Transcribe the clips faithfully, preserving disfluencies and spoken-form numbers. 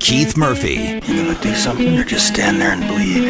Keith Murphy. You gonna do something or just stand there and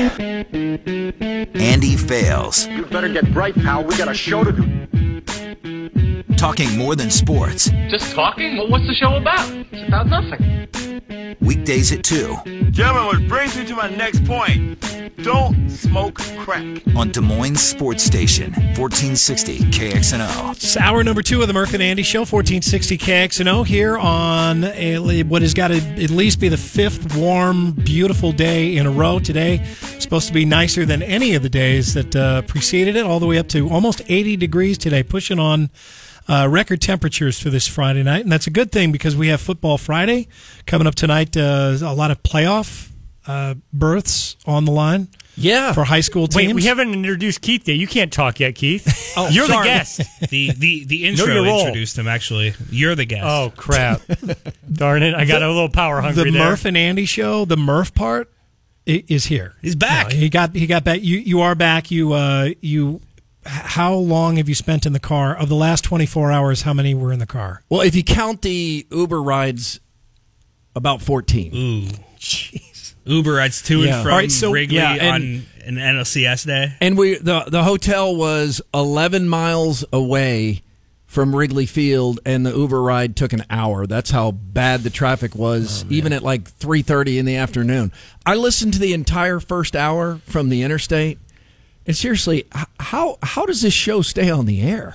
bleed? Andy Fales. You better get bright, pal. We got a show to do. Talking more than sports. Just talking? Well, what's the show about? It's about nothing. Weekdays at two. Gentlemen, which brings me to my next point. Don't smoke crack. On Des Moines Sports Station, fourteen sixty K X N O. It's hour number two of the Murph and Andy Show, fourteen sixty K X N O, here on a, what has got to at least be the fifth warm, beautiful day in a row. Today, supposed to be nicer than any of the days that uh, preceded it, all the way up to almost eighty degrees today, pushing on Uh, record temperatures for this Friday night, and that's a good thing because we have Football Friday coming up tonight. Uh, a lot of playoff uh, berths on the line, yeah, for high school teams. Wait, we haven't introduced Keith yet. You can't talk yet, Keith. oh, You're sorry. the guest. The the the intro introduced him. Actually, you're the guest. Oh crap! Darn it! I got the, a little power hungry The there. Murph and Andy Show, the Murph part, is here. He's back. No, he got he got back. You you are back. You uh you. How long have you spent in the car? Of the last twenty-four hours, how many were in the car? Well, if you count the Uber rides, about fourteen. Ooh, jeez. Uber rides to yeah. and from right, so, Wrigley yeah, and, on an N L C S day. And we the the hotel was eleven miles away from Wrigley Field, and the Uber ride took an hour. That's how bad the traffic was, oh, even at like three thirty in the afternoon. I listened to the entire first hour from the interstate. And seriously, how how does this show stay on the air?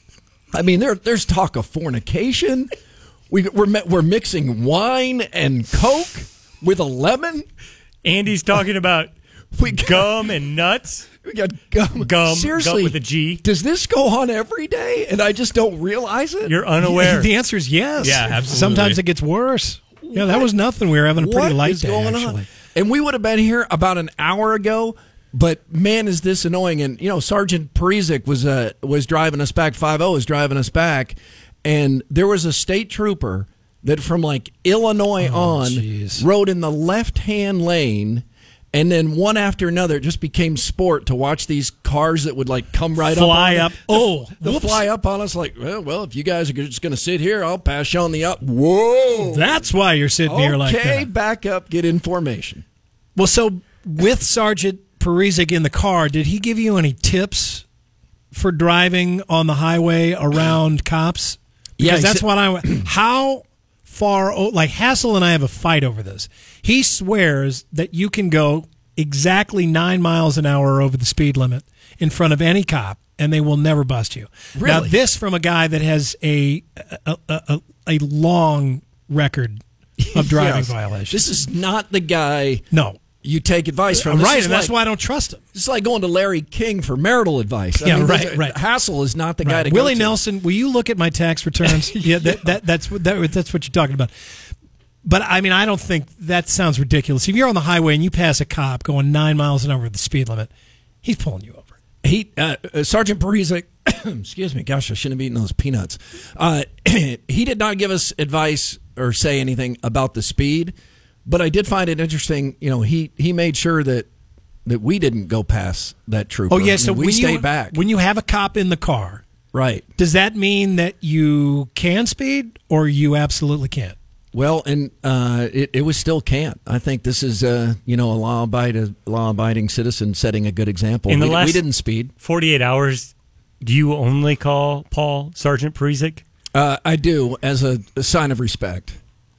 I mean, there there's talk of fornication. We we're we're mixing wine and Coke with a lemon. Andy's talking about we got, gum and nuts. We got gum. Gum. Seriously, gum with a G. Does this go on every day, and I just don't realize it? You're unaware. The answer is yes. Yeah, absolutely. Sometimes it gets worse. What? Yeah, that was nothing. We were having a pretty what light is day, going actually. on? And we would have been here about an hour ago. But man, is this annoying! And you know, Sergeant Parizek was uh, was driving us back. five oh was driving us back, and there was a state trooper that from like Illinois oh, on geez. rode in the left hand lane, and then one after another, it just became sport to watch these cars that would like come right fly up, up. Oh, they'll fly up on us like, well, well, if you guys are just going to sit here, I'll pass you on the up. Whoa, that's why you're sitting okay, here like that. Okay, back up, get in formation. Well, so with Sergeant Parizek in the car, did he give you any tips for driving on the highway around cops? Because yeah, that's what I. How far? Like Hassel and I have a fight over this. He swears that you can go exactly nine miles an hour over the speed limit in front of any cop, and they will never bust you. Really? Now, this from a guy that has a a, a, a long record of driving yes. violations. This is not the guy. No. You take advice from. Right, this and like, that's why I don't trust him. It's like going to Larry King for marital advice. I yeah, mean, right, right. Hassel is not the right. guy to Willie go to. Nelson, will you look at my tax returns? yeah, that, that, that's, what, that, that's what you're talking about. But, I mean, I don't think that sounds ridiculous. If you're on the highway and you pass a cop going nine miles an hour with the speed limit, he's pulling you over. He, uh, uh, Sergeant Parizek, excuse me, gosh, I shouldn't have eaten those peanuts. Uh, he did not give us advice or say anything about the speed. But I did find it interesting, you know, he, he made sure that that we didn't go past that trooper. Oh, yeah, so I mean, we when stayed you, back. When you have a cop in the car, right? Does that mean that you can speed or you absolutely can't? Well, and uh, it, it was still can't. I think this is, uh, you know, a law-abiding, law-abiding citizen setting a good example. In the we, last we didn't speed. forty-eight hours, do you only call Paul Sergeant Parizek? Uh, I do, as a, a sign of respect.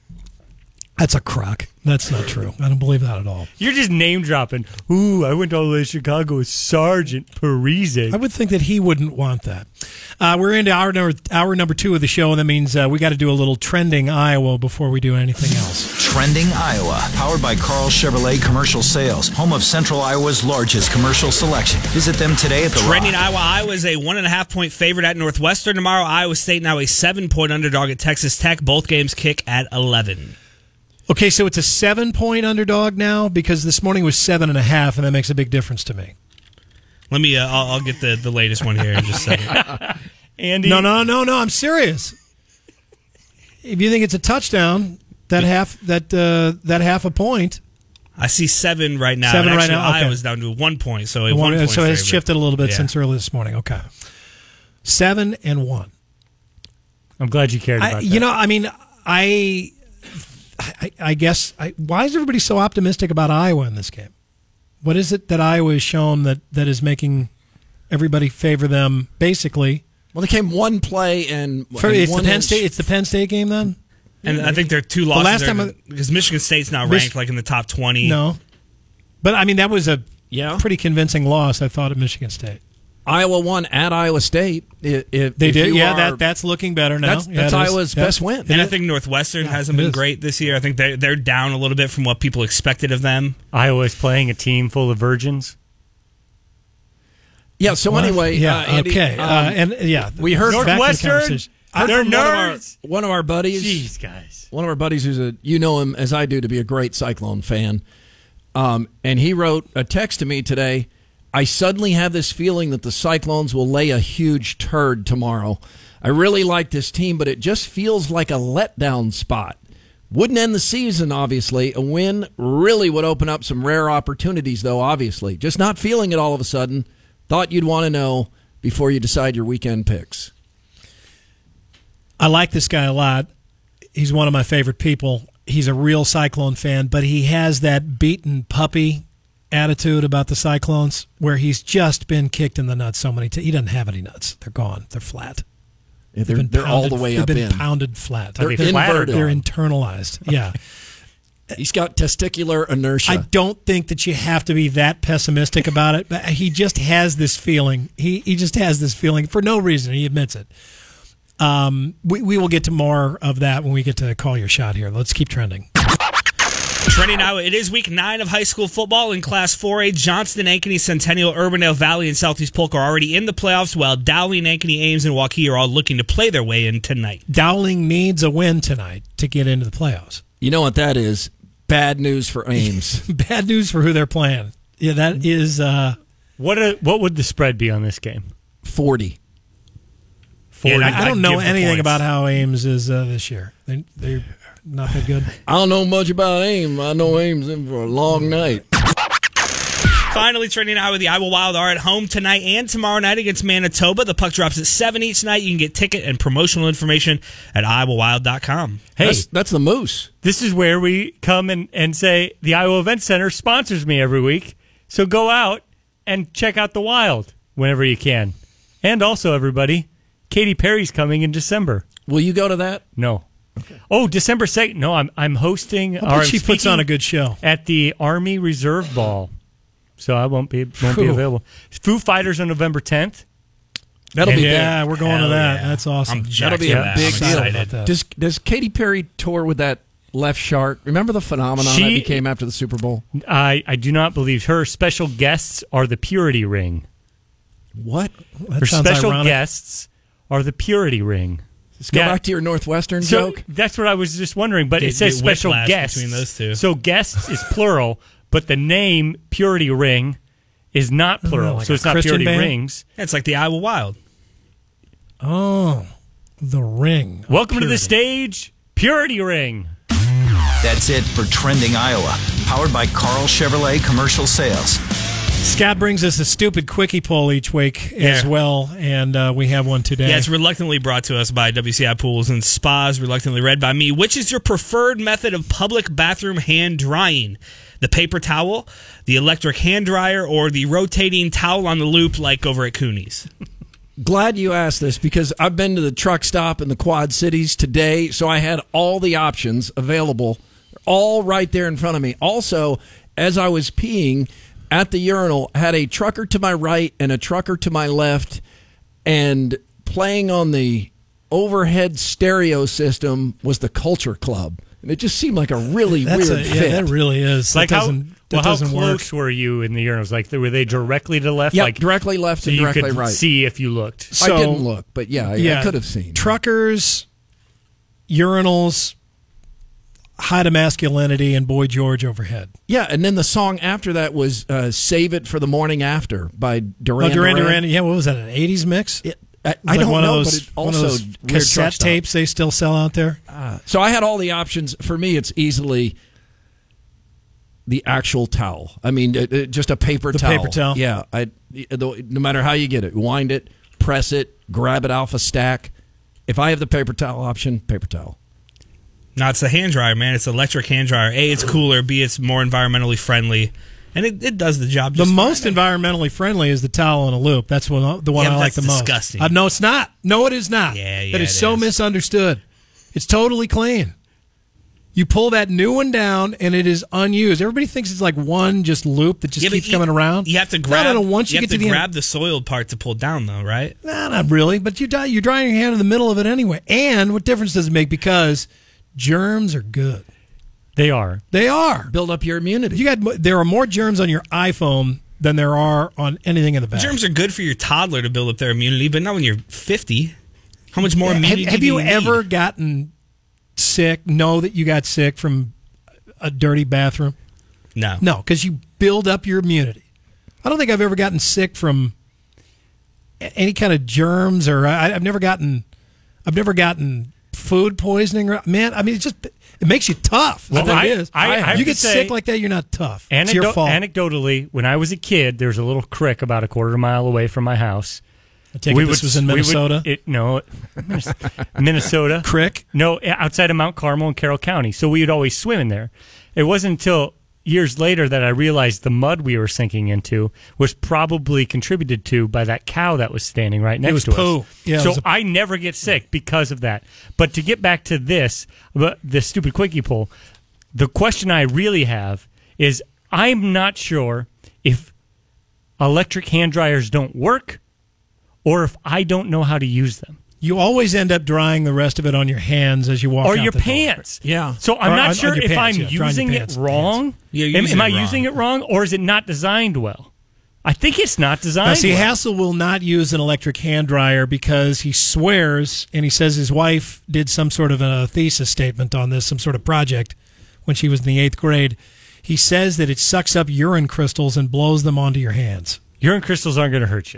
That's a crock. That's not true. I don't believe that at all. You're just name dropping. Ooh, I went all the way to Chicago with Sergeant Parizek. I would think that he wouldn't want that. Uh, we're into hour number, hour number two of the show, and that means uh, we got to do a little trending Iowa before we do anything else. Trending Iowa, powered by Carl Chevrolet Commercial Sales, home of Central Iowa's largest commercial selection. Visit them today at the Trending Rock. Iowa. Iowa is a one and a half point favorite at Northwestern tomorrow. Iowa State now a seven point underdog at Texas Tech. Both games kick at eleven. Okay, so it's a seven-point underdog now because this morning was seven and a half, and that makes a big difference to me. Let me. Uh, I'll, I'll get the, the latest one here in just a second. Andy, no, no, no, no. I'm serious. If you think it's a touchdown, that half that uh, that half a point. I see seven right now. Seven and right actually, now. Okay. Iowa's down to one point, so a one, one point so it's favorite. shifted a little bit Yeah. since early this morning. Okay, seven and one. I'm glad you cared about I, that. You know, I mean, I I, I guess, I, why is everybody so optimistic about Iowa in this game? What is it that Iowa has shown that, that is making everybody favor them, basically? Well, they came one play and, For, and it's one the Penn inch. State. It's the Penn State game then. And I think they're two losses. The last there time I- because Michigan State's now Mich- ranked like in the top twenty. No, but I mean that was a Yeah. pretty convincing loss. I thought at Michigan State. Iowa won at Iowa State. If, if They if did. you Yeah, are- that that's looking better now. That's, Yeah, that's it is. Iowa's Yeah. best win. And I think Northwestern Yeah, hasn't it been is. great this year. I think they're, they're down a little bit from what people expected of them. Iowa's playing a team full of virgins. Yeah. So What? anyway, yeah, uh, Andy, okay, um, uh, and yeah, we heard back to the Northwestern. conversation. heard They're from one of our- nerds. One of our buddies. Jeez, guys. One of our buddies who's a, you know him as I do to be a great Cyclone fan. Um, and he wrote a text to me today. I suddenly have this feeling that the Cyclones will lay a huge turd tomorrow. I really like this team, but it just feels like a letdown spot. Wouldn't end the season, obviously. A win really would open up some rare opportunities, though, obviously. Just not feeling it all of a sudden. Thought you'd want to know before you decide your weekend picks. I like this guy a lot. He's one of my favorite people. He's a real Cyclone fan, but he has that beaten puppy attitude about the Cyclones where he's just been kicked in the nuts so many times. He doesn't have any nuts. They're gone. They're flat. Yeah, they're They've been they're all pounded- the way they've up been in. pounded flat. They're They're, inverted. they're internalized. Yeah. He's got testicular inertia. I don't think that you have to be that pessimistic about it, but he just has this feeling. He he just has this feeling for no reason. He admits it. Um, we, we will get to more of that when we get to call your shot here. Let's keep trending. Trending now, it is week nine of high school football in Class four A. Johnston, Ankeny, Centennial, Urbandale Valley, and Southeast Polk are already in the playoffs, while Dowling, Ankeny, Ames, and Waukee are all looking to play their way in tonight. Dowling needs a win tonight to get into the playoffs. You know what that is? Bad news for Ames. Bad news for who they're playing. Yeah, that is uh, What a, what would the spread be on this game? forty. Yeah, I, I'd- I don't I'd know give the anything points. about how Ames is uh, this year. They, they're not that good. I don't know much about Ames. I know Ames in for a long night. Finally, trending out with the Iowa Wild are at home tonight and tomorrow night against Manitoba. The puck drops at seven each night. You can get ticket and promotional information at iowa wild dot com. Hey, That's, that's the Moose. this is where we come and, and say the Iowa Event Center sponsors me every week. So go out and check out the Wild whenever you can. And also, everybody, Katy Perry's coming in December. Will you go to that? No. Oh, December second. No, I'm I'm hosting. I or bet I'm she puts speaking on a good show. at the Army Reserve Ball. So I won't be won't be Whew. available. Foo Fighters on November tenth. That'll be Yeah, big. we're going Hell to that. yeah. That's awesome. I'm That'll jacked be for a that. big I'm deal. excited. About that. Does Does Katy Perry tour with that left shark? Remember the phenomenon She- that became after the Super Bowl? I I do not believe her special guests are the Purity Ring. What? That Her sounds special ironic. guests are the Purity Ring. Let's go Yeah. back to your Northwestern So joke. that's what I was just wondering. But Get- it says get special whiplash guests between those two. So guests is plural, but the name Purity Ring is not plural. like so a it's not Christian Purity band? Rings. Yeah, it's like the Iowa Wild. Oh, the ring. Welcome to the Purity. stage, Purity Ring. That's it for Trending Iowa, powered by Carl Chevrolet Commercial Sales. Scott brings us a stupid quickie poll each week as Yeah. well, and uh, we have one today. Yeah, it's reluctantly brought to us by W C I Pools and Spas, reluctantly read by me. Which is your preferred method of public bathroom hand drying? The paper towel, the electric hand dryer, or the rotating towel on the loop like over at Cooney's? Glad you asked this because I've been to the truck stop in the Quad Cities today, so I had all the options available, all right there in front of me. Also, as I was peeing at the urinal, had a trucker to my right and a trucker to my left, and playing on the overhead stereo system was the Culture Club. And it just seemed like a really That's weird a, fit. yeah, that really is. Like that how, doesn't, that well, how doesn't work. close were you in the urinals? Like were they directly to the left? Yeah, like directly left so and you directly could right. see if you looked. So- I didn't look, but yeah, I, I could have seen. Truckers, urinals, high to masculinity, and Boy George overhead. Yeah, and then the song after that was uh, "Save It for the Morning After" by Duran Oh, Duran Duran. Duran. Yeah, what was that? An eighties mix? It, I, It's I like don't one know, of those, but it one also of those weird truck cassette stop. tapes they still sell out there. So I had all the options. For me, it's easily the actual towel. I mean, it, it- just a paper The towel. paper towel. Yeah, I, the, no matter how you get it, wind it, press it, grab it off a stack. If I have the paper towel option, paper towel. No, it's the hand dryer, man. It's electric hand dryer. A, it's cooler. B, it's more environmentally friendly. And it, it does the job just The most fine. environmentally friendly is the towel in a loop. That's one, the one Yeah, I but like that's the disgusting. most. Uh, no, it's not. No, it is not. Yeah, yeah, That is it so is. misunderstood. It's totally clean. You pull that new one down, and it is unused. Everybody thinks it's like one just loop that just Yeah, but keeps you- coming around. You have to No, grab. no, no, once you, you have get to, to, the grab end, the soiled part to pull down, though, right? nah, not really. But you die, you're drying your hand in the middle of it anyway. And what difference does it make? Because germs are good. They are. They are. Build up your immunity. You got there are more germs on your iPhone than there are on anything in the bag. Germs are good for your toddler to build up their immunity, but not when you're fifty. How much more have, immunity have do you you ever need? gotten sick? Know that you got sick from a dirty bathroom? No. No, because you build up your immunity. I don't think I've ever gotten sick from a- any kind of germs, or I, I've never gotten, I've never gotten food poisoning. Or, man, I mean, it just it makes you tough. Well, That's what I- it is. I- I have you to get say- sick like that, you're not tough. It's your Anecdo- fault. Anecdotally, when I was a kid, there was a little creek about a quarter mile away from my house. I take it this was in we would- Minnesota? it, no, Minnesota. Crick? No, outside of Mount Carmel in Carroll County. So we would always swim in there. It wasn't until years later that I realized the mud we were sinking into was probably contributed to by that cow that was standing right next was to poo. us. Yeah, it so was a- I never get sick because of that. But to get back to this, but the stupid quickie poll, the question I really have is I'm not sure if electric hand dryers don't work or if I don't know how to use them. You always end up drying the rest of it on your hands as you walk Or out your the door. pants. Yeah. So I'm Or not on- sure on your if pants, I'm yeah, drying using your it pants, wrong. You're am using am I it wrong. using it wrong, or is it not designed well? I think it's not designed Now, see, well. Hassel will not use an electric hand dryer because he swears, and he says his wife did some sort of a thesis statement on this, some sort of project when she was in the eighth grade. He says that it sucks up urine crystals and blows them onto your hands. Urine crystals aren't going to hurt you.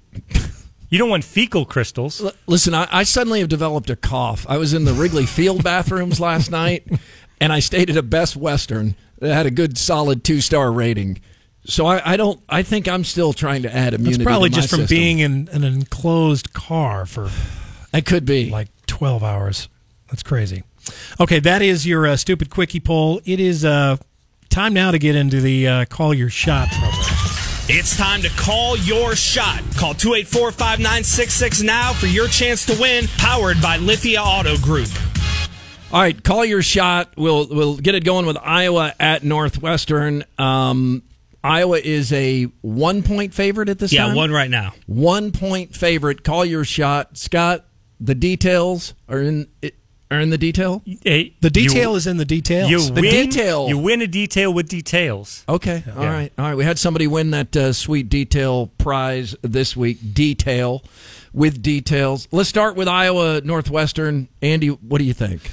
You don't want fecal crystals. L- Listen, I, I suddenly have developed a cough. I was in the Wrigley Field bathrooms last night, and I stayed at a Best Western that had a good, solid two-star rating. So I, I don't. I think I'm still trying to add immunity. It's probably to my just from system. being in an enclosed car for It could be. like twelve hours. That's crazy. Okay, that is your uh, stupid quickie poll. It is uh, time now to get into the uh, Call Your Shot program. It's time to call your shot. Call two eight four, five nine six six now for your chance to win, powered by Lithia Auto Group. All right, call your shot. We'll we'll get it going with Iowa at Northwestern. Um, Iowa is a one-point favorite at this Yeah, time? one right now. One-point favorite. Call your shot. Scott, the details are in are in the detail? Hey, The detail you, is in the details. You The win, detail. You win a detail with details. Okay, all right. All right, we had somebody win that uh, sweet detail prize this week. Detail with details. Let's start with Iowa Northwestern. Andy, what do you think?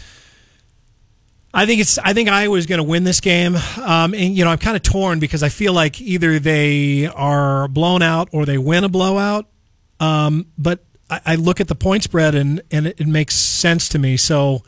I think it's. I think Iowa's going to win this game, um, and you know I'm kind of torn because I feel like either they are blown out or they win a blowout. Um, but I, I look at the point spread and and it, it makes sense to me. So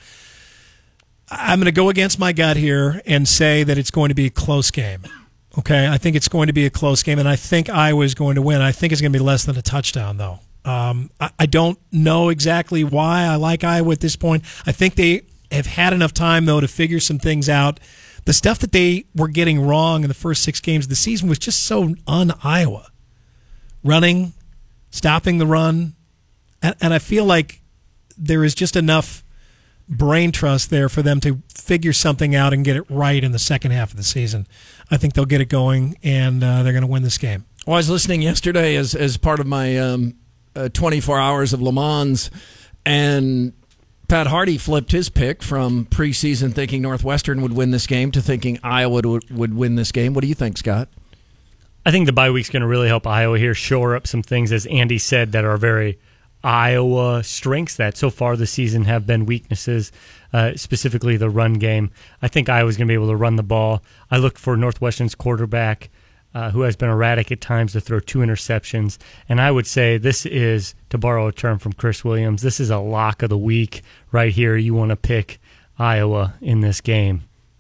I'm going to go against my gut here and say that it's going to be a close game. Okay, I think it's going to be a close game, and I think Iowa is going to win. I think it's going to be less than a touchdown, though. Um, I, I don't know exactly why I like Iowa at this point. I think they have had enough time, though, to figure some things out. The stuff that they were getting wrong in the first six games of the season was just so un-Iowa. Running, stopping the run, and, and I feel like there is just enough brain trust there for them to figure something out and get it right in the second half of the season. I think they'll get it going, and uh, they're going to win this game. Well, I was listening yesterday as as part of my um, uh, twenty-four hours of Le Mans, and Pat Hardy flipped his pick from preseason thinking Northwestern would win this game to thinking Iowa would, would win this game. What do you think, Scott? I think the bye week's going to really help Iowa here shore up some things, as Andy said, that are very Iowa strengths that so far this season have been weaknesses, uh, specifically the run game. I think Iowa's going to be able to run the ball. I look for Northwestern's quarterback, uh, who has been erratic at times, to throw two interceptions. And I would say this is, to borrow a term from Chris Williams, this is a lock of the week right here. You want to pick Iowa in this game.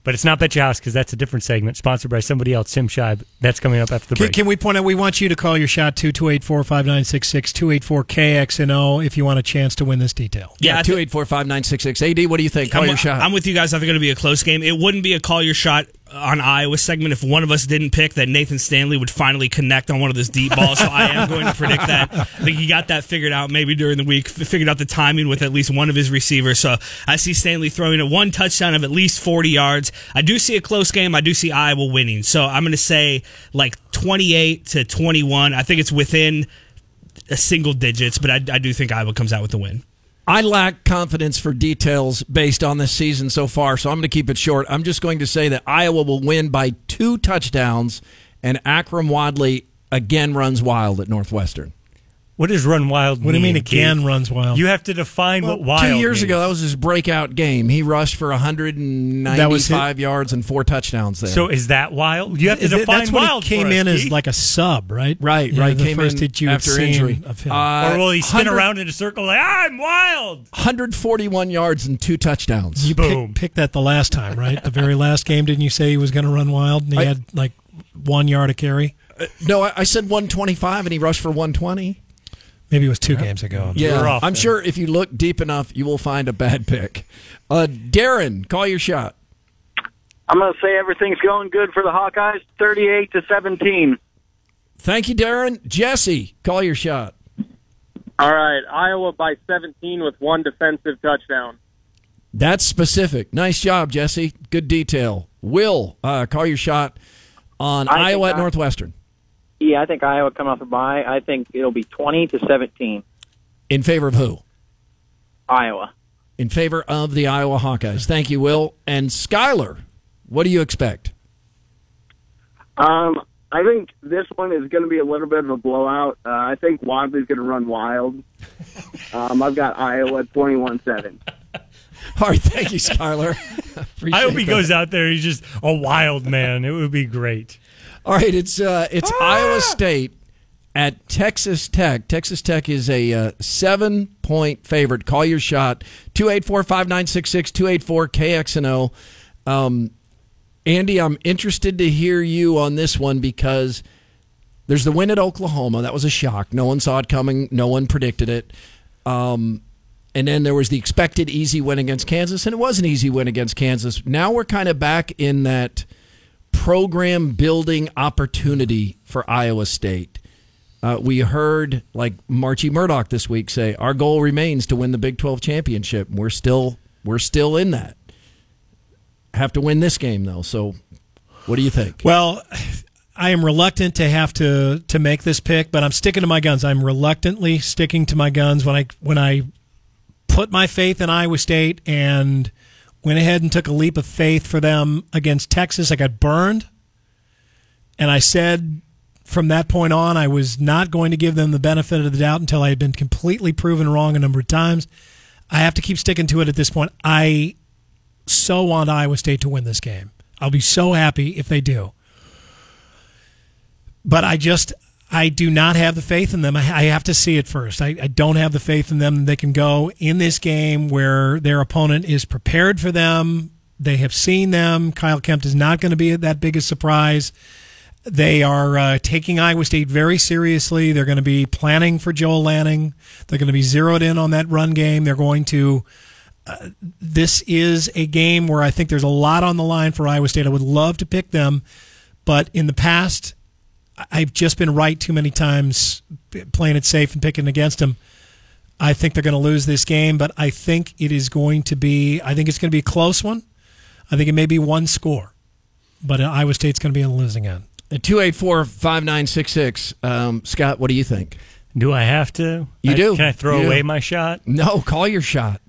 But it's not Bet Your House because that's a different segment sponsored by somebody else, Sim Shibe. That's coming up after the Can, break. can we point out, we want you to call your shot to two eight four, five nine six six, two eight four K X N O if you want a chance to win this detail. Yeah, two eight four, five nine six six. A D, what do you think? Call I'm, your shot. I'm with you guys. I think it's going to be a close game. It wouldn't be a call your shot on Iowa segment if one of us didn't pick that Nathan Stanley would finally connect on one of those deep balls. So I am going to predict that. I think he got that figured out maybe during the week, f- figured out the timing with at least one of his receivers. So I see Stanley throwing a one touchdown of at least forty yards. I do see a close game. I do see Iowa winning. So I'm going to say like twenty-eight to twenty-one. I think it's within a single digits, but I, I do think Iowa comes out with the win. I lack confidence for details based on this season so far, so I'm going to keep it short. I'm just going to say that Iowa will win by two touchdowns, and Akram Wadley again runs wild at Northwestern. What does run wild mean? What do you mean again Keith? runs wild? You have to define Well, what wild Two years means. ago, that was his breakout game. He rushed for one hundred ninety-five yards and four touchdowns there. So is that wild? You have to Is it- define that's when wild he came for us, in as Keith. like a sub, right? right, Yeah, right. the Came first in that you had after seen injury. of him. Uh, Or will he spin 100 around in a circle like, I'm wild? one hundred forty-one yards and two touchdowns. You Boom. pick, picked that the last time, right? The very last game, didn't you say he was going to run wild? And he I- had like one yard of carry? No, I, I said one twenty-five, and he rushed for one twenty. Maybe it was two games ago. Yeah, You're off I'm then. sure if you look deep enough, you will find a bad pick. Uh, Darren, call your shot. I'm going to say everything's going good for the Hawkeyes, thirty-eight to seventeen. Thank you, Darren. Jesse, call your shot. All right, Iowa by seventeen with one defensive touchdown. That's specific. Nice job, Jesse. Good detail. Will, uh, call your shot on I Iowa think at I- Northwestern. Yeah, I think Iowa coming off a bye. I think it'll be twenty to seventeen. In favor of who? Iowa. In favor of the Iowa Hawkeyes. Thank you, Will. And Skyler, what do you expect? Um, I think this one is going to be a little bit of a blowout. Uh, I think Wadley's going to run wild. Um, I've got Iowa twenty-one seven. All right, thank you, Skyler. I hope he that. goes out there. He's just a wild man. It would be great. All right, it's uh, it's Iowa State at Texas Tech. Texas Tech is a uh, seven-point favorite. Call your shot. two eight four, five nine six six, two eight four K X N O. Um, Andy, I'm interested to hear you on this one because there's the win at Oklahoma. That was a shock. No one saw it coming. No one predicted it. Um, and then there was the expected easy win against Kansas, and it was an easy win against Kansas. Now we're kind of back in that program building opportunity for Iowa State. Uh, we heard like Marchie Murdoch this week say, our goal remains to win the Big twelve championship. We're still we're still in that. Have to win this game though. So what do you think? Well, I am reluctant to have to to make this pick, but I'm sticking to my guns. I'm reluctantly sticking to my guns when I when I put my faith in Iowa State and went ahead and took a leap of faith for them against Texas. I got burned, and I said from that point on I was not going to give them the benefit of the doubt until I had been completely proven wrong a number of times. I have to keep sticking to it at this point. I so want Iowa State to win this game. I'll be so happy if they do. But I just, I do not have the faith in them. I, I have to see it first. I, I don't have the faith in them. They can go in this game where their opponent is prepared for them. They have seen them. Kyle Kempt is not going to be that big a surprise. They are uh, taking Iowa State very seriously. They're going to be planning for Joel Lanning. They're going to be zeroed in on that run game. They're going to uh, this is a game where I think there's a lot on the line for Iowa State. I would love to pick them, but in the past, I've just been right too many times playing it safe and picking against them. I think they're going to lose this game, but I think it is going to be, I think it's going to be a close one. I think it may be one score, but Iowa State's going to be on the losing end. two eight four, five nine six six. Um, Scott, what do you think? Do I have to? You I, do. Can I throw You away do. my shot? No, call your shot.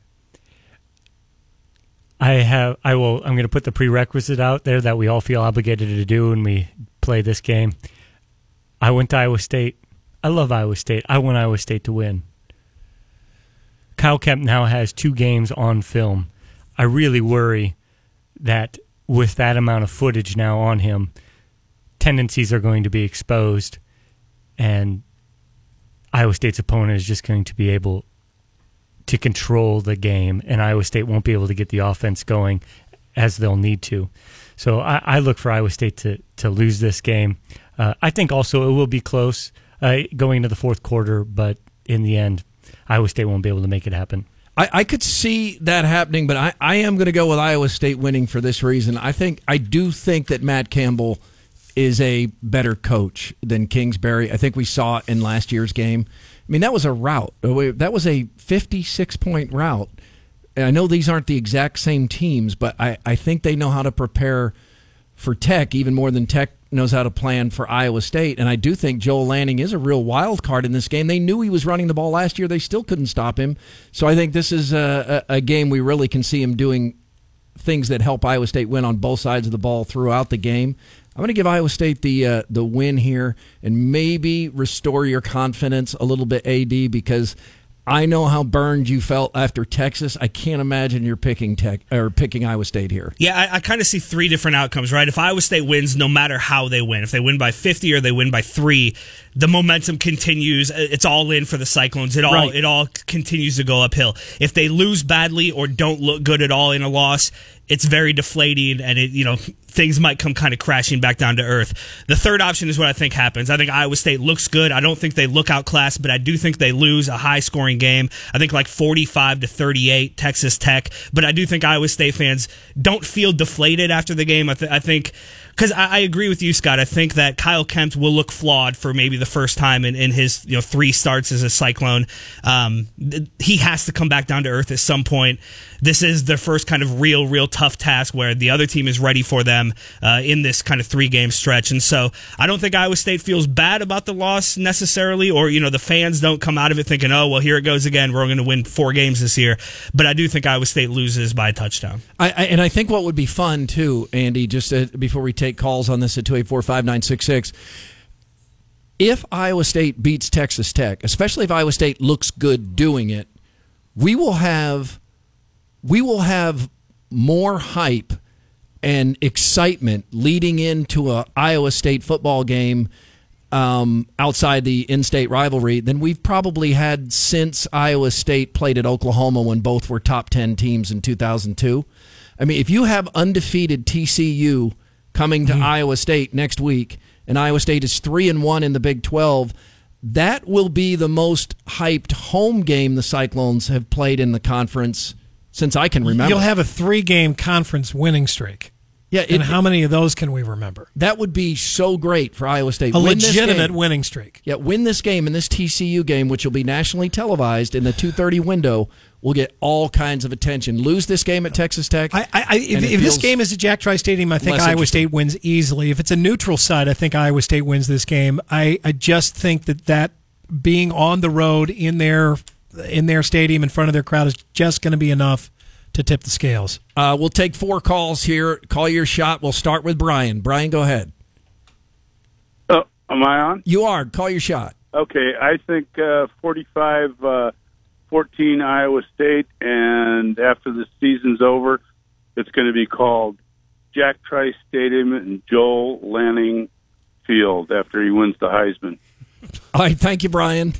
I have. I will. I'm going to put the prerequisite out there that we all feel obligated to do when we play this game. I went to Iowa State. I love Iowa State. I want Iowa State to win. Kyle Kempt now has two games on film. I really worry that with that amount of footage now on him, tendencies are going to be exposed, and Iowa State's opponent is just going to be able to control the game, and Iowa State won't be able to get the offense going as they'll need to. So I, I look for Iowa State to, to lose this game. Uh, I think also it will be close uh, going into the fourth quarter, but in the end, Iowa State won't be able to make it happen. I, I could see that happening, but I, I am going to go with Iowa State winning for this reason. I think I do think that Matt Campbell is a better coach than Kingsbury. I think we saw it in last year's game. I mean, that was a rout. That was a fifty-six point rout. And I know these aren't the exact same teams, but I, I think they know how to prepare for Tech even more than Tech knows how to plan for Iowa State. And I do think Joel Lanning is a real wild card in this game. They knew he was running the ball last year. They still couldn't stop him. So I think this is a, a, a game we really can see him doing things that help Iowa State win on both sides of the ball throughout the game. I'm going to give Iowa State the uh, the win here and maybe restore your confidence a little bit, A D, because I know how burned you felt after Texas. I can't imagine you're picking Tech or picking Iowa State here. Yeah, I, I kind of see three different outcomes, right? If Iowa State wins, no matter how they win, if they win by fifty or they win by three, the momentum continues. It's all in for the Cyclones. It all Right. it all continues to go uphill. If they lose badly or don't look good at all in a loss, it's very deflating, and it you know things might come kind of crashing back down to earth. The third option is what I think happens. I think Iowa State looks good. I don't think they look outclassed, but I do think they lose a high-scoring game. I think like forty-five to thirty-eight, Texas Tech. But I do think Iowa State fans don't feel deflated after the game. I, th- I think... Because I, I agree with you, Scott. I think that Kyle Kempt will look flawed for maybe the first time in, in his you know three starts as a Cyclone. Um, th- he has to come back down to earth at some point. This is their first kind of real, real tough task where the other team is ready for them uh, in this kind of three-game stretch. And so I don't think Iowa State feels bad about the loss necessarily, or you know the fans don't come out of it thinking, oh, well, here it goes again. We're going to win four games this year. But I do think Iowa State loses by a touchdown. I, I, and I think what would be fun, too, Andy, just uh, before we take calls on this at two eight four, five nine six six, if Iowa State beats Texas Tech, especially if Iowa State looks good doing it, we will have we will have more hype and excitement leading into a Iowa State football game um, outside the in-state rivalry than we've probably had since Iowa State played at Oklahoma when both were top ten teams in two thousand two. I mean, if you have undefeated T C U coming to mm-hmm. Iowa State next week, and Iowa State is three and one in the Big twelve, that will be the most hyped home game the Cyclones have played in the conference since I can remember. You'll have a three-game conference winning streak. Yeah, it, and how many of those can we remember? That would be so great for Iowa State. A win legitimate winning streak. Yeah, win this game, and this T C U game, which will be nationally televised in the two thirty window, will get all kinds of attention. Lose this game at Texas Tech. I, I, if if this game is at Jack Trice Stadium, I think Iowa State wins easily. If it's a neutral site, I think Iowa State wins this game. I, I just think that that being on the road in their in their stadium in front of their crowd is just going to be enough to tip the scales. Uh, we'll take four calls here. Call your shot. We'll start with Brian. Brian, go ahead. Oh, am I on? You are. Call your shot. Okay, I think uh, forty-five fourteen Iowa State, and after the season's over, it's going to be called Jack Trice Stadium and Joel Lanning Field after he wins the Heisman. All right, thank you, Brian.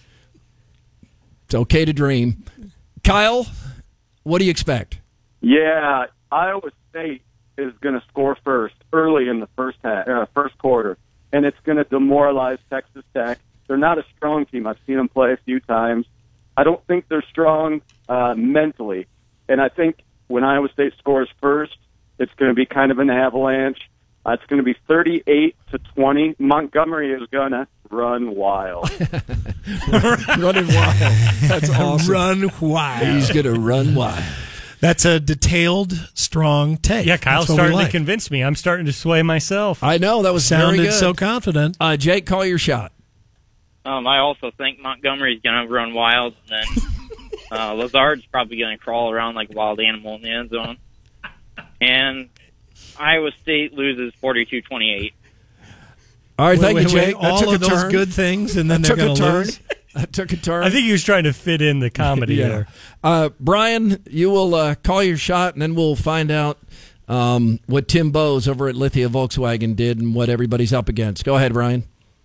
It's okay to dream. Kyle, what do you expect? Yeah, Iowa State is going to score first early in the first half, uh, first quarter, and it's going to demoralize Texas Tech. They're not a strong team. I've seen them play a few times. I don't think they're strong uh, mentally, and I think when Iowa State scores first, it's going to be kind of an avalanche. Uh, it's going to be thirty-eight to twenty. Montgomery is going to run wild. Running wild. That's awesome. Run wild. He's going to run wild. That's a detailed, strong take. Yeah, Kyle's That's what we starting like. to convince me. I'm starting to sway myself. I know. That was Sounded very good. so confident. Uh, Jake, call your shot. Um, I also think Montgomery's going to run wild, and then uh, Lazard's probably going to crawl around like a wild animal in the end zone. And Iowa State loses forty-two twenty-eight. All right, Wait, thank wait, you, Jake. wait. That All took of a those turn. good things, and then that they're took a going to turn. lose. That took a turn. I think he was trying to fit in the comedy yeah. there. Uh, Brian, you will uh, call your shot, and then we'll find out um, what Tim Bowes over at Lithia Volkswagen did and what everybody's up against. Go ahead, Brian.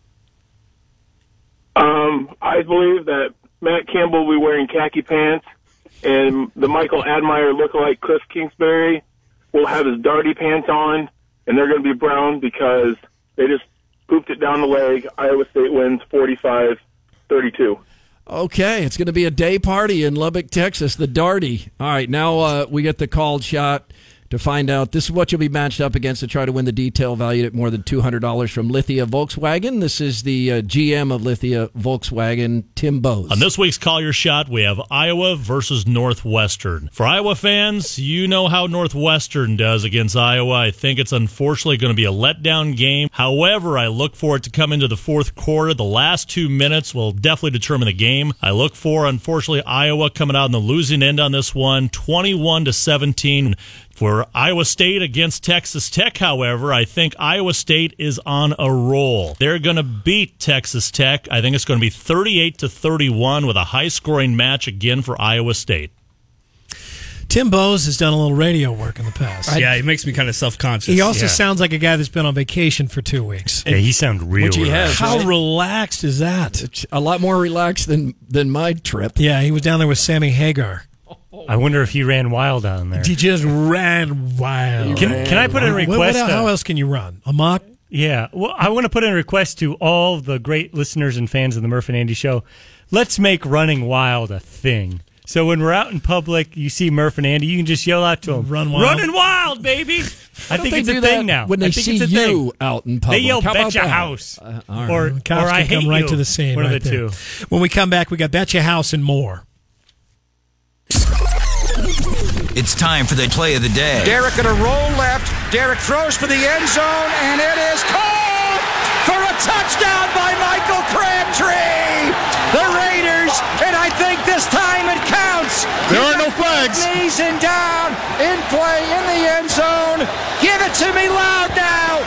Um, I believe that Matt Campbell will be wearing khaki pants, and the Michael Admire lookalike Cliff Kingsbury will have his darty pants on, and they're going to be brown because they just pooped it down the leg. Iowa State wins forty-five thirty-two. Okay, it's going to be a day party in Lubbock, Texas, the Darty. All right, now uh, we get the called shot to find out. This is what you'll be matched up against to try to win the detail valued at more than two hundred dollars from Lithia Volkswagen. This is the uh, G M of Lithia Volkswagen, Tim Bowes. On this week's Call Your Shot, we have Iowa versus Northwestern. For Iowa fans, you know how Northwestern does against Iowa. I think it's unfortunately going to be a letdown game. However, I look for it to come into the fourth quarter. The last two minutes will definitely determine the game. I look for, unfortunately, Iowa coming out on the losing end on this one, twenty-one to seventeen. For Iowa State against Texas Tech, however, I think Iowa State is on a roll. They're going to beat Texas Tech. I think it's going to be thirty-eight to thirty-one with a high-scoring match again for Iowa State. Tim Bowes has done a little radio work in the past. Yeah, he makes me kind of self-conscious. He also yeah. sounds like a guy that's been on vacation for two weeks. Yeah, he sounds real Which he relaxed. has, How right? relaxed is that? It's a lot more relaxed than, than my trip. Yeah, he was down there with Sammy Hagar. I wonder if he ran wild down there. He just ran wild. Can, can I put in a What- request? what- how uh, else can you run? Amok? Yeah. Well, I want to put in a request to all the great listeners and fans of the Murph and Andy Show. Let's make running wild a thing. So when we're out in public, you see Murph and Andy, you can just yell out to them, Run wild. Running wild, baby! I, don't think they it's a do thing that now. when they I think see it's a you thing. out in public. They yell, How about "Bet your that?" house," Uh, all right. or, The or cops "I can hate come right you." to the scene. One right of the there. two. When we come back, we got Bet Your House and more. It's time for the play of the day. Derek going to roll left. Derek throws for the end zone, and it is called for a touchdown by Michael Crabtree. The Raiders, and I think this time it counts. There are no flags. Knees and down, in play in the end zone. Give it to me loud now.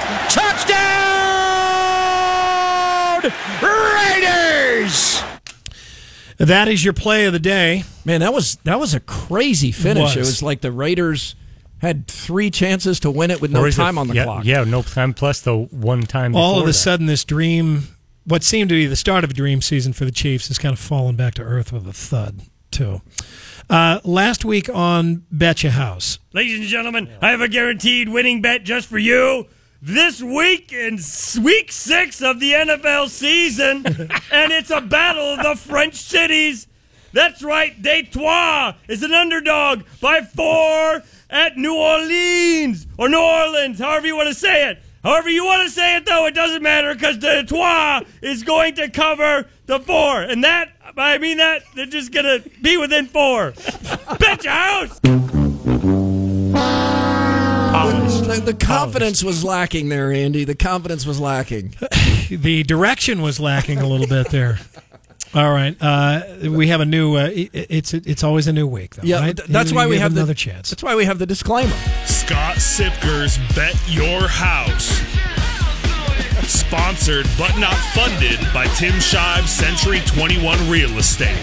Touchdown, Raiders. That is your play of the day. Man, that was that was a crazy finish. It It was. was, like the Raiders had three chances to win it with no Or is it- time on the yeah, clock. Yeah, no time plus the one time. All of before a that. sudden, this dream, what seemed to be the start of a dream season for the Chiefs, has kind of fallen back to earth with a thud, too. Uh, last week on Bet Your House, Ladies and gentlemen, I have a guaranteed winning bet just for you. This week in s- week six of the N F L season, and it's a battle of the French cities. That's right, Detroit is an underdog by four at New Orleans, or New Orleans, however you want to say it. However you want to say it, though, it doesn't matter because Detroit is going to cover the four. And that, I mean that, they're just going to be within four. Bet your house! The, the confidence was lacking there, Andy. The confidence was lacking. the direction was lacking a little bit there. All right, uh, we have a new. Uh, it, it's it's always a new week, though. Yeah, right? th- that's You- why you we give have the another chance. That's why we have the disclaimer. Scott Sipker's Bet Your House. Sponsored but not funded by Tim Shive's Century twenty-one Real Estate.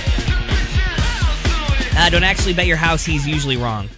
Uh, don't actually bet your house. He's usually wrong.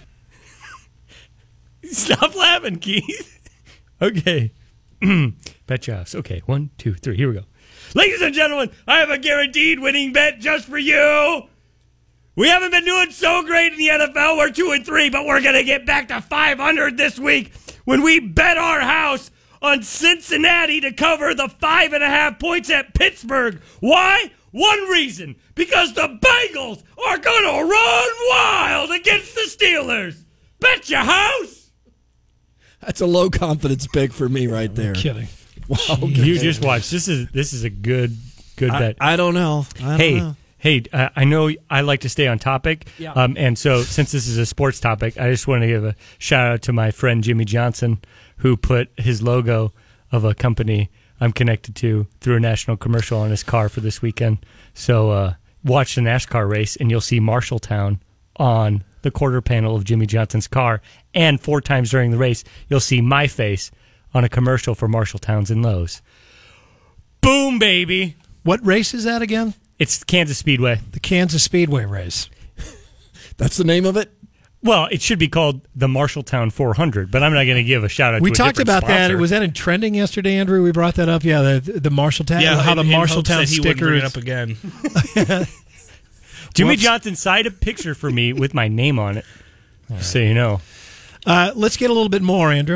Stop laughing, Keith. Okay. Bet your house. Okay, one, two, three. Here we go. Ladies and gentlemen, I have a guaranteed winning bet just for you. We haven't been doing so great in the N F L. We're two and three, but we're going to get back to five hundred this week when we bet our house on Cincinnati to cover the five and a half points at Pittsburgh. Why? One reason. Because the Bengals are going to run wild against the Steelers. Bet your house. That's a low confidence pick for me right there. Kidding. Wow, You just watch. This is this is a good good I, bet. I don't know. I don't hey, know. hey, uh, I know I like to stay on topic. Yeah. Um, and so since this is a sports topic, I just want to give a shout out to my friend Jimmy Johnson, who put his logo of a company I'm connected to through a national commercial on his car for this weekend. So uh, watch the NASCAR race, and you'll see Marshalltown on the quarter panel of Jimmy Johnson's car. And four times during the race, you'll see my face on a commercial for Marshalltowns and Lowe's. Boom, baby. What race is that again? It's Kansas Speedway. The Kansas Speedway race. That's the name of it? Well, it should be called the Marshalltown four hundred, but I'm not going to give a shout out We to a talked different about that. sponsor. Was that in trending yesterday, Andrew? We brought that up. Yeah, the the Marshalltown. Yeah, how in- the in hopes Marshalltown that he wouldn't bring stickers. it up again. Jimmy Whoops. Johnson signed a picture for me with my name on it. Just so you know. Uh, let's get a little bit more, Andrew.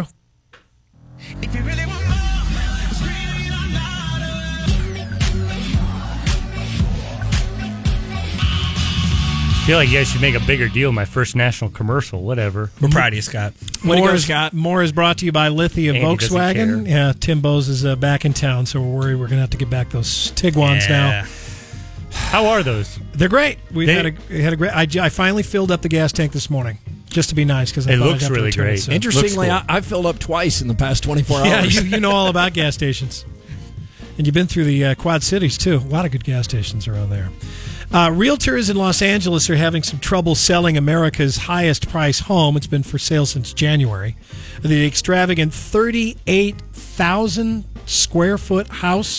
I feel like you guys should make a bigger deal. My first national commercial, whatever. We're proud of you, Scott. More, go, is, Scott. more is brought to you by Lithia Andy doesn't Volkswagen. care. Yeah, Tim Bowes is uh, back in town, so we're worried we're going to have to get back those Tiguan's Yeah. now. How are those? They're great. We've They- had a we had a great. I, I finally filled up the gas tank this morning just to be nice because I It thought looks I'd have to really return it great. soon. Interestingly, Looks I, I filled up twice in the past twenty-four Yeah, hours. you, you know all about gas stations. And you've been through the uh, Quad Cities, too. A lot of good gas stations around there. Uh, realtors in Los Angeles are having some trouble selling America's highest price home. It's been for sale since January. The extravagant thirty-eight thousand square foot house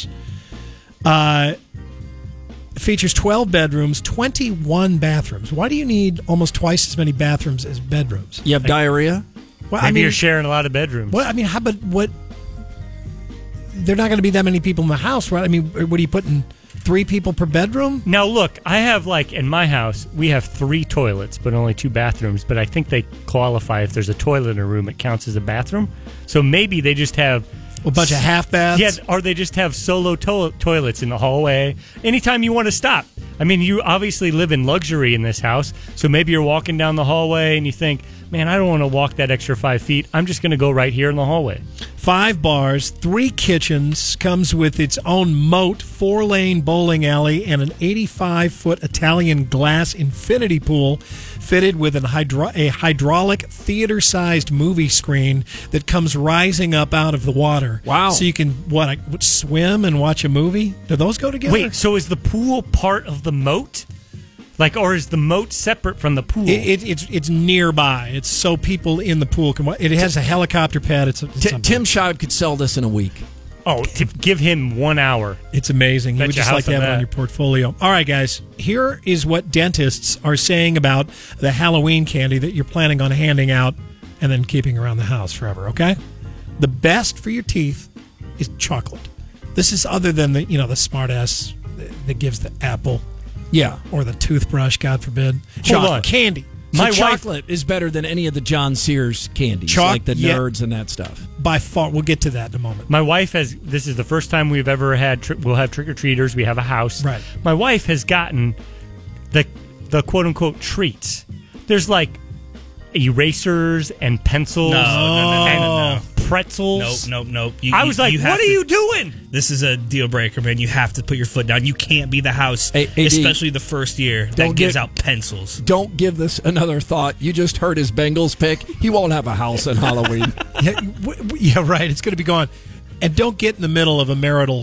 uh, features twelve bedrooms, twenty-one bathrooms. Why do you need almost twice as many bathrooms as bedrooms? You have diarrhea? Well, Maybe I mean, you're sharing a lot of bedrooms. What I mean, how? But what? They're not going to be that many people in the house, right? I mean, what are you putting? Three people per bedroom? Now, look, I have, like, in my house, we have three toilets, but only two bathrooms. But I think they qualify if there's a toilet in a room, it counts as a bathroom. So maybe they just have a bunch of half baths? Yeah, or they just have solo to- toilets in the hallway. Anytime you want to stop. I mean, you obviously live in luxury in this house. So maybe you're walking down the hallway and you think, man, I don't want to walk that extra five feet. I'm just going to go right here in the hallway. Five bars, three kitchens, comes with its own moat, four-lane bowling alley, and an eighty-five foot Italian glass infinity pool fitted with an hydro- a hydraulic theater-sized movie screen that comes rising up out of the water. Wow. So you can, what, like, what, swim and watch a movie? Do those go together? Wait, so is the pool part of the moat? Like, or is the moat separate from the pool? It, it, it's it's nearby. It's so people in the pool can. It has a helicopter pad. It's, it's T- Tim Shroud could sell this in a week. Oh, to give him one hour. It's amazing. You Bet would your just like house to on have it on that. your portfolio. All right, guys. Here is what dentists are saying about the Halloween candy that you're planning on handing out and then keeping around the house forever. Okay. The best for your teeth is chocolate. This is other than the you know the smart ass that gives the apple. Yeah. Or the toothbrush, God forbid. Hold Chocolate. on. Candy. So My wife, chocolate is better than any of the John Sears candies, Choc- like the yeah. Nerds and that stuff. by far, we'll get to that in a moment. My wife has. This is the first time we've ever had. Tri- we'll have trick or treaters. We have a house. Right. My wife has gotten the the quote unquote treats. There's like erasers and pencils. No, no, no, no, and no, no. pretzels. Nope, nope, nope. You, I you- was like, you have what are to- you doing? This is a deal breaker, man. You have to put your foot down. You can't be the house, Hey, A D, especially the first year, that don't gives get- out pencils. Don't give this another thought. You just heard his Bengals pick. He won't have a house on Halloween. yeah, w- w- yeah, right. It's going to be gone. And don't get in the middle of a marital.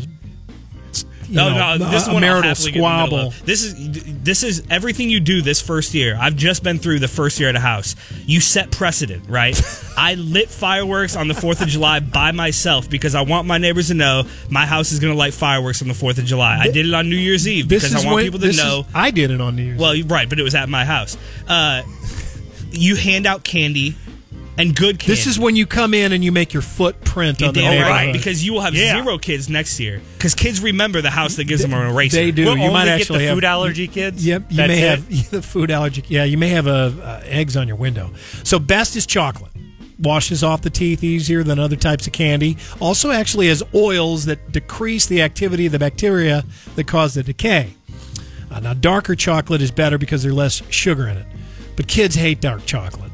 You No, know, no, this a one I'll marital happily get in the middle squabble. of. This is this is everything you do this first year. I've just been through the first year at a house. You set precedent, right? I lit fireworks on the fourth of July by myself because I want my neighbors to know my house is going to light fireworks on the fourth of July. I did it on New Year's Eve This because is I want when- people to this is- know. I did it on New Year's. Well, right, but it was at my house. Uh, you hand out candy and good candy. This is when you come in and you make your footprint You're on the damn neighborhood. right, because you will have Yeah. zero kids next year. Because kids remember the house that gives them an eraser. They do. We'll you only might get actually the have food allergy kids. Yep, you That's may it? have the food allergy. Yeah, you may have uh, uh, eggs on your window. So best is chocolate. Washes off the teeth easier than other types of candy. Also, actually has oils that decrease the activity of the bacteria that cause the decay. Uh, now, darker chocolate is better because there's less sugar in it. But kids hate dark chocolate.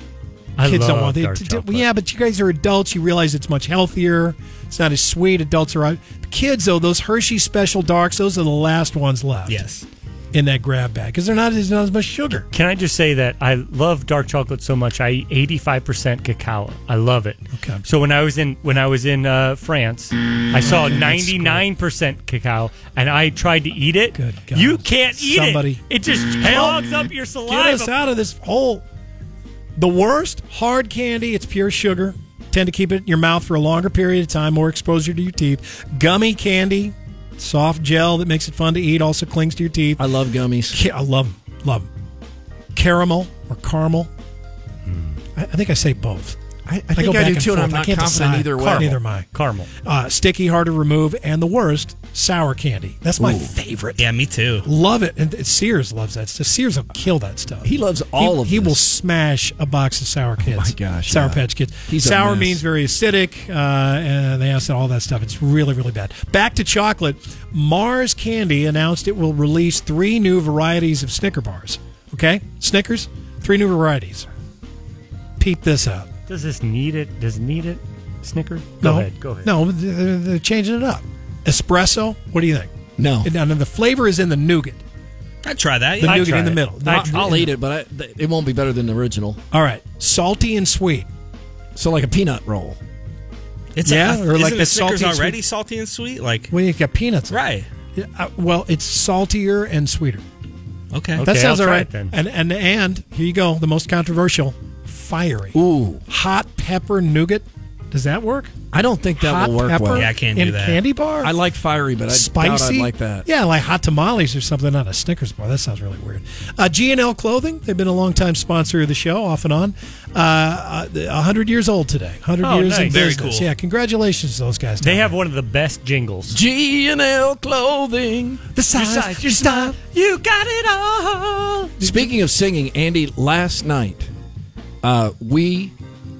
I Kids love don't want it. dark to- to- chocolate. Yeah, but you guys are adults. You realize it's much healthier. It's not as sweet. Adults are out. Kids, though, those Hershey Special Darks, those are the last ones left. Yes. In that grab bag because they're not as not as much sugar. Can I just say that I love dark chocolate so much? I eat eighty-five percent cacao. I love it. Okay. So when I was in when I was in uh, France, I saw ninety-nine percent cacao, and I tried to eat it. Good God. You can't eat Somebody- it. It just clogs up your saliva. Get us out of this hole. The worst, hard candy, it's pure sugar. Tend to keep it in your mouth for a longer period of time, more exposure to your teeth. Gummy candy, soft gel that makes it fun to eat, also clings to your teeth. I love gummies. Ca- I love them. Love them. Caramel or caramel. I, I think I say both. I, I think go I, back do and too, and forth. I'm I not can't confident decide. either way. Caramel. Neither am I. Caramel. Uh, sticky, hard to remove, and the worst, sour candy. That's my Ooh. favorite. Yeah, me too. Love it. And Sears loves that stuff. Sears will kill that stuff. He loves all he, of He this. will smash a box of Sour Kids. Oh my gosh, Sour yeah. Patch Kids. He's a sour mess. means very acidic, uh, and they acid, all that stuff. It's really, really bad. Back to chocolate. Mars Candy announced it will release three new varieties of Snicker bars. Okay? Snickers, three new varieties. Peep this out. Does this need it? Does it need it? Snicker? Go no, ahead. Go ahead. No, they're, they're changing it up. Espresso, what do you think? No. And, and the flavor is in the nougat. I'd try that. The Yeah. nougat in the middle. I'll, I'll eat it, but I, it won't be better than the original. All right. Salty and sweet. So like a peanut roll. It's Yeah, a, or isn't like the the Snickers salty and already sweet- salty and sweet? Like, Well, you got peanuts. in it. right. Yeah, uh, well, it's saltier and sweeter. Okay. Okay, that sounds I'll all try right. it then. And and and here you go. The most controversial, fiery. Ooh. Hot pepper nougat. Does that work? I don't think that Hot will work pepper well. Yeah, I can't in do that. candy bar. I like fiery, but I doubt Spicy. I'd like that. Yeah, like hot tamales or something on a Snickers bar. That sounds really weird. Uh, G and L Clothing. They've been a long-time sponsor of the show, off and on. Uh, uh, one hundred years old today. one hundred Oh, years in nice. Very business. cool. Yeah, congratulations to those guys. They down have there. one of the best jingles. G and L Clothing. the size, Your size, your style, you got it all. Speaking of singing, Andy, last night uh, we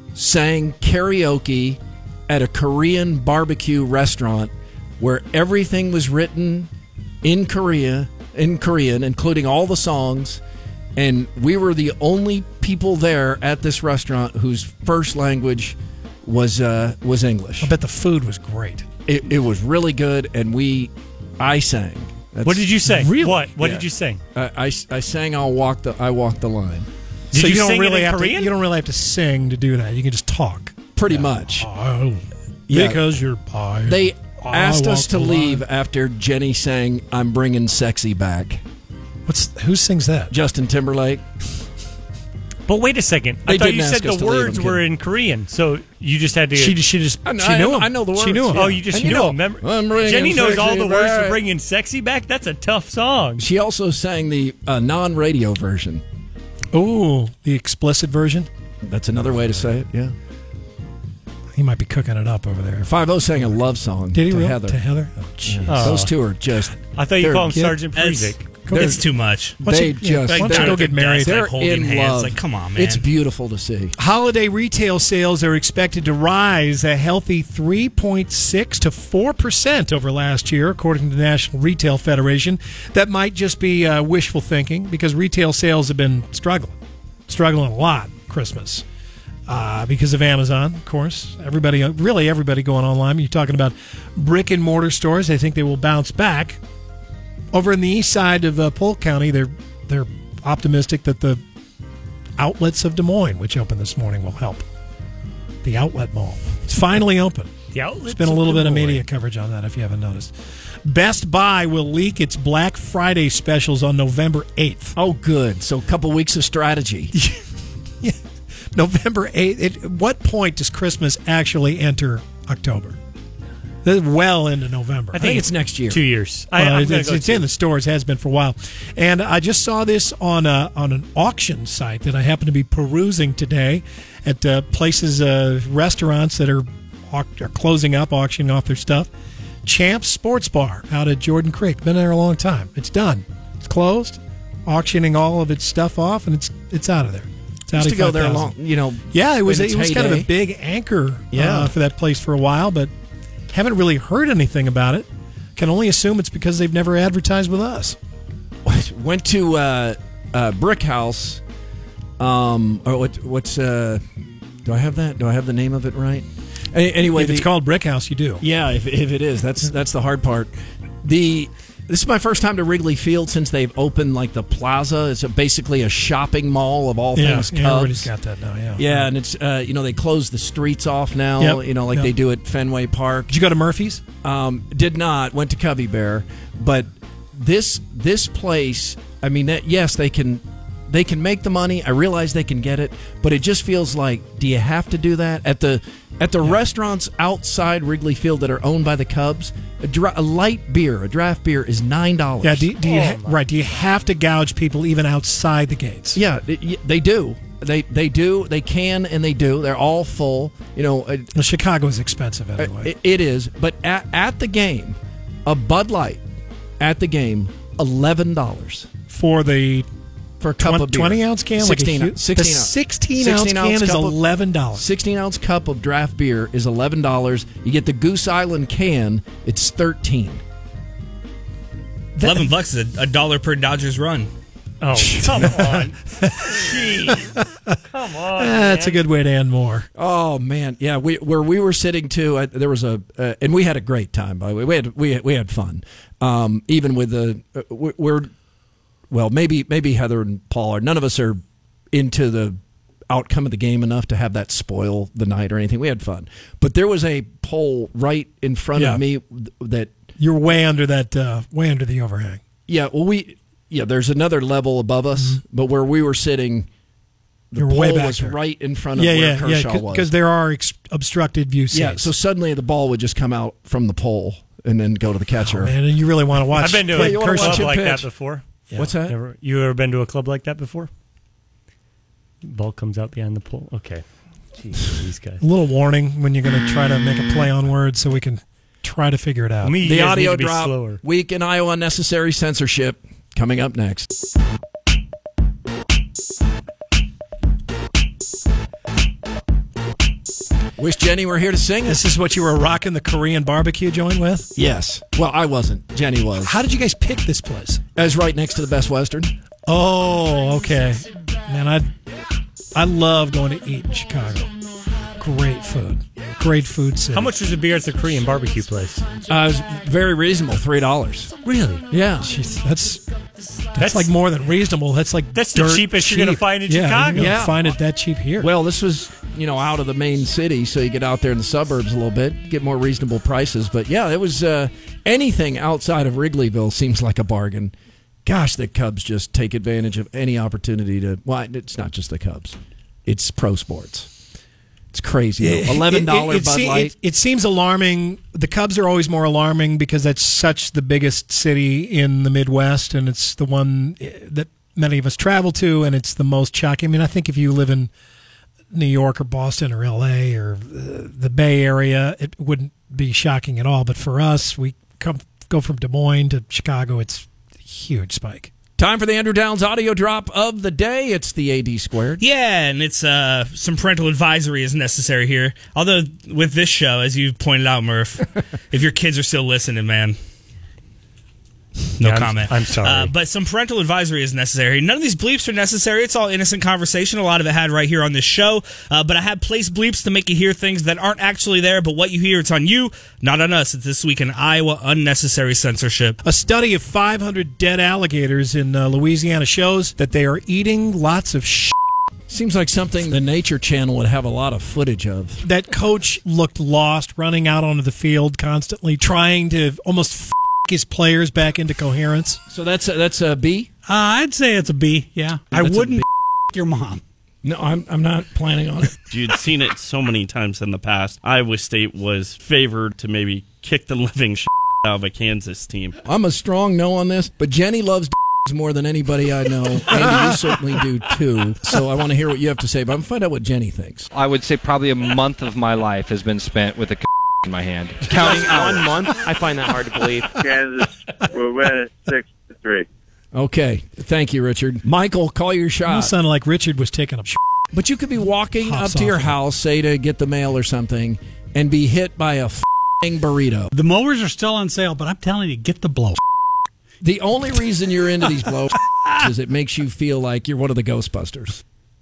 sang karaoke at a Korean barbecue restaurant where everything was written in Korea, in Korean, including all the songs. And we were the only people there at this restaurant whose first language was uh, was English. I bet the food was great. It, it was really good, and we, I sang. That's- What did you sing? Really? What? What Yeah. did you sing? I, I, I sang. I'll walk the. I walk the line. Did so you you don't sing it really in have Korean? to. You don't really have to sing to do that. You can just talk. Pretty much. Oh, Yeah. because you're pie. They I asked us walk to the leave line. after Jenny sang "I'm Bringing Sexy Back." What's who sings that? Justin Timberlake. But wait a second. I They thought didn't you ask said us the to leave, words I'm were kidding. in Korean, so you just had to. She just she just I know- she knew I- him. I know the She knew words, him. Oh, you just And you you know. know, Remember, I'm bringing Jenny knows all the sexy words for back. bringing sexy back. That's a tough song. She also sang the uh, non-radio version. Ooh, the explicit version. That's another way to say it. Yeah. He might be cooking it up over there. Five O sang a love song Did he to really? Heather. To Heather? Oh, jeez. Yeah. Those two are just. I thought you they're- called him kid- Sergeant It's, Prezik. it's too much. Why don't They you- just. yeah, why don't you they're- go get married? They're Like holding in hands. love. Like, come on, man. It's beautiful to see. Holiday retail sales are expected to rise a healthy three point six to four percent over last year, according to the National Retail Federation. That might just be uh, wishful thinking because retail sales have been struggling, struggling a lot Christmas uh, because of Amazon, of course. Everybody, really everybody going online. You're talking about brick and mortar stores. I think they will bounce back. Over in the east side of uh, Polk County, they're they're optimistic that the outlets of Des Moines, which opened this morning, will help. The outlet mall. It's finally open. The outlets There's been a of little Des bit of Moines. media coverage on that if you haven't noticed. Best Buy will leak its Black Friday specials on November eighth. Oh, good. So a couple weeks of strategy. Yeah. November eighth. It, at what point does Christmas actually enter October? This is well into November. I think, it's next year. Two years. Uh, I, I'm it's gonna it's, go it's two. in the stores, has been for a while. And I just saw this on a, on an auction site that I happen to be perusing today at uh, places, uh, restaurants that are, au- are closing up, auctioning off their stuff. Champs Sports Bar out at Jordan Creek. Been there a long time. It's done. It's closed, auctioning all of its stuff off, and it's it's out of there. It's out Used of to go there five thousand. long, you know. Yeah, it was in it its was kind of a heyday. big anchor Yeah. uh, for that place for a while, but haven't really heard anything about it. Can only assume it's because they've never advertised with us. Went to uh, uh, Brick House. Um, or what? What's? Uh, do I have that? Do I have the name of it right? A- Anyway, If it's the- called Brick House, you do. Yeah, if, if it is, that's that's the hard part. The this is my first time to Wrigley Field since they've opened like the plaza. It's a, basically a shopping mall of all Yeah, things yeah, Cubs. everybody's got that now, yeah. Yeah, and it's uh, you know they close the streets off now. Yep, You know, like yep. they do at Fenway Park. Did you go to Murphy's? Um, did not. Went to Cubby Bear, but this this place. I mean, that, yes, they can they can make the money. I realize they can get it, but it just feels like, do you have to do that at the at the restaurants outside Wrigley Field that are owned by the Cubs? A, dra- a light beer, a draft beer, is nine dollars. Yeah, do, do you ha- right? Do you have to gouge people even outside the gates? Yeah, it- y- they do. They they do. They can and they do. They're all full. You know, uh, well, Chicago is expensive anyway. It, it is. But at, at the game, a Bud Light at the game, eleven dollars for the for a cup twenty, of beer. twenty ounce can. Sixteen. Like a, sixteen. The ounce. sixteen ounce can is eleven dollars. Sixteen ounce cup of draft beer is eleven dollars. You get the Goose Island can. It's thirteen. Eleven bucks is a, a dollar per Dodgers run. Oh, come on. Jeez. Come on. That's a good way to end more. Oh, man. Yeah, we where we were sitting, too, uh, there was a, uh, and we had a great time, by the way. We had we had, we had fun. Um, even with the, uh, we're, well, maybe maybe Heather and Paul are, none of us are into the outcome of the game enough to have that spoil the night or anything. We had fun. But there was a pole right in front Yeah. of me that. You're way under that, uh, way under the overhang. Yeah, well, we, yeah, there's another level above us, mm-hmm. but where we were sitting, the You're pole way back was there. right in front of yeah, where yeah, Kershaw yeah, was. because there are ex- obstructed view seats. Yeah, so suddenly the ball would just come out from the pole and then go to the catcher. Oh, man, and you really want to watch. I've been to play a Kershaw. club like pitch. that before. Yeah. What's that? Never, you ever been to a club like that before? Ball comes out behind the pole. Okay. Jeez, these guys. A little warning when you're going to try to make a play on words so we can try to figure it out. Me, The you guys audio need to be drop, slower. week in Iowa unnecessary censorship, coming up next. Wish Jenny were here to sing it. This is what you were rocking the Korean barbecue joint with? Yes. Well, I wasn't. Jenny was. How did you guys pick this place? It was right next to the Best Western. Oh, okay. Man, I I love going to eat in Chicago. Great food. Great food city. How much was a beer at the Korean barbecue place? Uh, it was very reasonable, three dollars. Really? Yeah. Jeez, that's, that's That's like more than reasonable. That's like That's the dirt cheapest cheap. you're gonna find in yeah, Chicago. You Yeah. don't find it that cheap here. Well, this was, you know, out of the main city, so you get out there in the suburbs a little bit, get more reasonable prices. But yeah, it was uh, anything outside of Wrigleyville seems like a bargain. Gosh, the Cubs just take advantage of any opportunity to. Well, it's not just the Cubs; it's pro sports. It's crazy. It- Eleven dollar it, it, it, Bud se- Light. It, it seems alarming. The Cubs are always more alarming because that's such the biggest city in the Midwest, and it's the one that many of us travel to, and it's the most shocking. I mean, I think if you live in New York or Boston or L A or uh, the Bay Area, it wouldn't be shocking at all. But for us, we come go from Des Moines to Chicago. It's a huge spike. Time for the Andrew Downs audio drop of the day. It's the A D squared. Yeah, and it's uh, some parental advisory is necessary here. Although with this show, as you pointed out, Murph, if your kids are still listening, man, no Yeah, I'm- comment. I'm sorry. Uh, but some parental advisory is necessary. None of these bleeps are necessary. It's all innocent conversation. A lot of it had right here on this show. Uh, but I have placed bleeps to make you hear things that aren't actually there. But what you hear, it's on you, not on us. It's This Week in Iowa Unnecessary Censorship. A study of five hundred dead alligators in uh, Louisiana shows that they are eating lots of sh. Seems like something the Nature Channel would have a lot of footage of. That coach looked lost, running out onto the field constantly, trying to almost f- his players back into coherence. So that's a, that's a B? Uh, I'd say it's a B, yeah. I That's a wouldn't B. your mom. No, I'm I'm not planning on it. You'd seen it so many times in the past. Iowa State was favored to maybe kick the living shit out of a Kansas team. I'm a strong no on this, but Jenny loves more than anybody I know. Andy, you certainly do too. So I want to hear what you have to say, but I'm going to find out what Jenny thinks. I would say probably a month of my life has been spent with a in my hand. Counting hours. One month? I find that hard to believe. Kansas will win it six to three. Okay. Thank you, Richard. Michael, call your You shot. sounded like Richard was taking a sh- But you could be walking Hops up to your off. house, say to get the mail or something, and be hit by a f***ing burrito. The mowers are still on sale, but I'm telling you, get the blow. The only reason you're into these blows is it makes you feel like you're one of the Ghostbusters.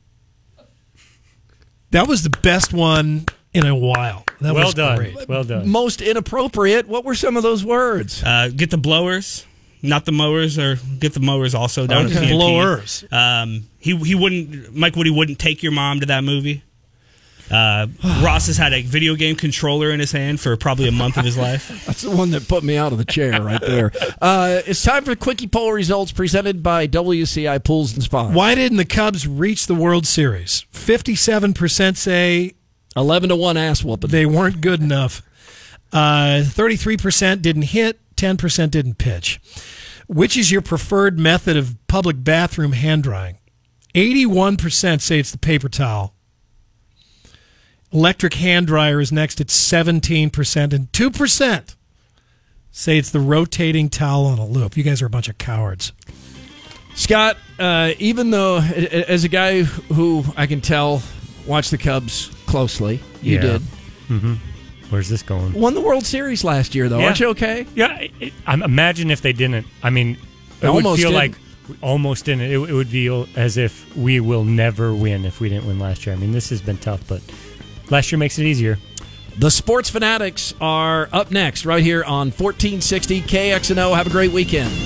That was the best one in a while. That well was done. great. Well done. Most inappropriate. What were some of those words? Uh, get the blowers, not the mowers, or get the mowers also down Okay. at P and P. Blowers. Um, he he wouldn't. Mike Woody wouldn't take your mom to that movie. Uh, Ross has had a video game controller in his hand for probably a month of his life. That's the one that put me out of the chair right there. Uh, it's time for Quickie Poll results presented by W C I Pools and Spas. Why didn't the Cubs reach the World Series? fifty-seven percent say eleven to one ass whooping. They weren't good enough. Uh, thirty-three percent didn't hit, ten percent didn't pitch. Which is your preferred method of public bathroom hand drying? eighty-one percent say it's the paper towel. Electric hand dryer is next at seventeen percent, and two percent say it's the rotating towel on a loop. You guys are a bunch of cowards. Scott, uh, even though, as a guy who I can tell watched the Cubs closely, you Yeah. did. Mm-hmm. Where's this going? Won the World Series last year, though. Yeah. Aren't you okay? Yeah. It, it, I imagine if they didn't. I mean, it Almost would feel didn't. like we almost didn't. It, it would be as if we will never win if we didn't win last year. I mean, this has been tough, but last year makes it easier. The Sports Fanatics are up next right here on fourteen sixty K X N O. Have a great weekend.